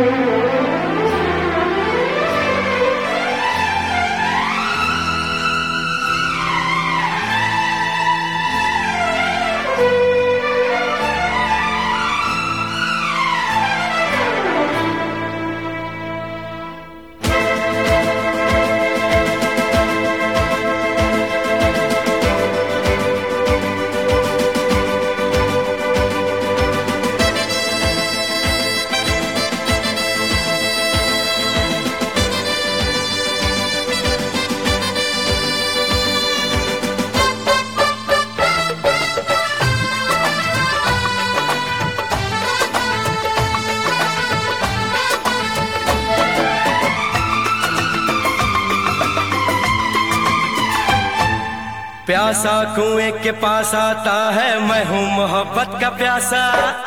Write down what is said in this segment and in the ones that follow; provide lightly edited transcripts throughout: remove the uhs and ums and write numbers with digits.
प्यासा कुएं के पास आता है, मैं हूँ मोहब्बत का प्यासा।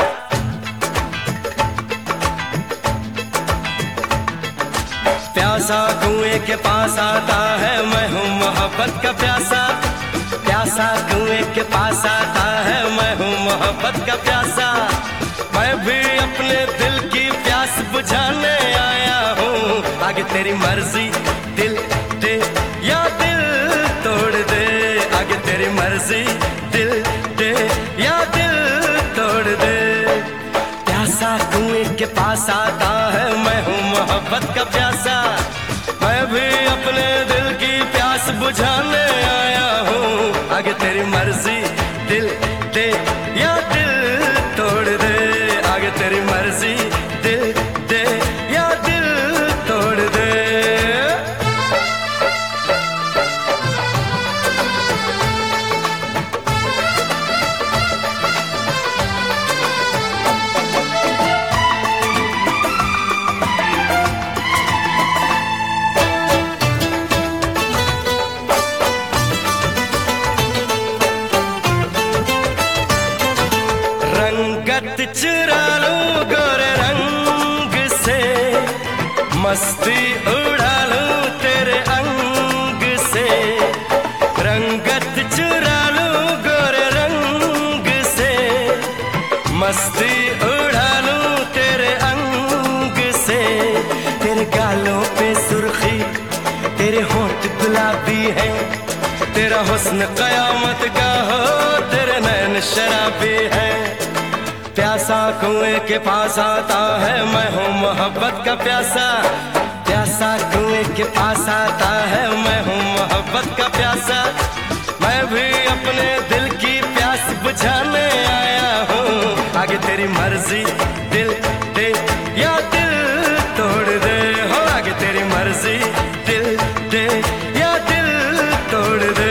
प्यासा कुएं के पास आता है, मैं हूँ मोहब्बत का प्यासा। प्यासा कुएं के पास आता है, मैं हूँ मोहब्बत का प्यासा। मैं भी अपने दिल की प्यास बुझाने आया हूँ। आगे तेरी मर्जी, दिल दे या दिल तोड़ दे। आगे तेरी मर्जी, दिल दे या दिल तोड़ दे। प्यासा कुएं के पास आता है, मैं हूँ मोहब्बत का प्यासा। मैं भी अपने दिल की प्यास बुझाने आया हूँ। आगे तेरी मर्जी, दिल दे या दिल तोड़ दे। आगे तेरी मर्जी, दिल दे या दिल तोड़ दे। रंगत चुरा लूं गोरे रंग से, मस्ती उड़ा लूं तेरे अंग से। रंगत चुरा लूं गोरे रंग से, मस्ती उड़ा लूं तेरे अंग से। तेरे गालों पे सुर्खी, तेरे होंठ गुलाबी है। तेरा हुस्न कयामत का हो, तेरे नैन शराबी है। प्यासा कुएं के पास आता है, मैं हूँ मोहब्बत का प्यासा। प्यासा कुएं के पास आता है, मैं हूँ मोहब्बत का प्यासा। मैं भी अपने दिल की प्यास बुझाने आया हूँ। आगे तेरी मर्जी, दिल दे या दिल तोड़ दे। हो आगे तेरी मर्जी, दिल दे या दिल तोड़ दे।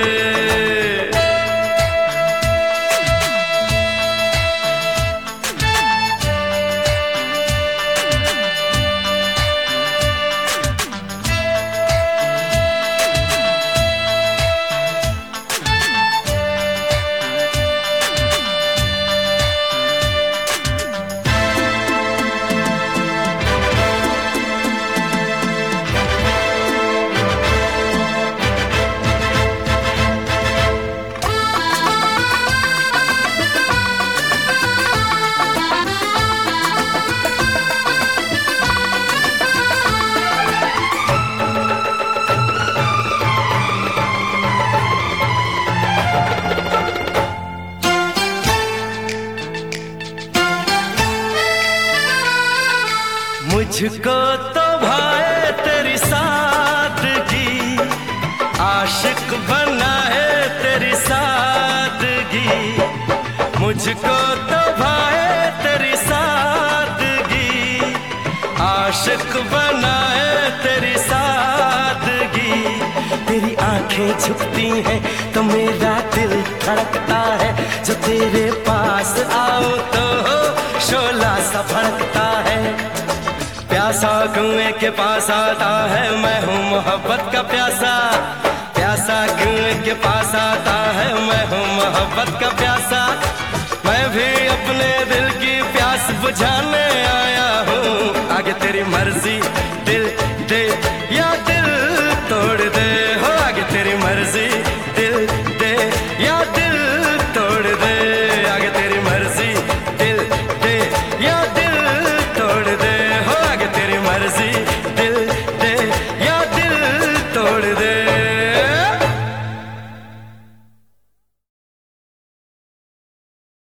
मुझको तो भाए तेरी सादगी, आशिक बना है तेरी सादगी। मुझको तो भाए तेरी सादगी, आशिक बना है तेरी सादगी। तेरी आंखें झुकती हैं तो मेरा दिल धड़कता है। जो तेरे पास आओ तो शोला सा भड़कता है। प्यासा कुएं के पास आता है, मैं हूँ मोहब्बत का प्यासा। प्यासा कुएं के पास आता है, मैं हूँ मोहब्बत का प्यासा। मैं भी अपने दिल की प्यास बुझाने आया हूँ। आगे तेरी मर्जी, दिल दे या दिल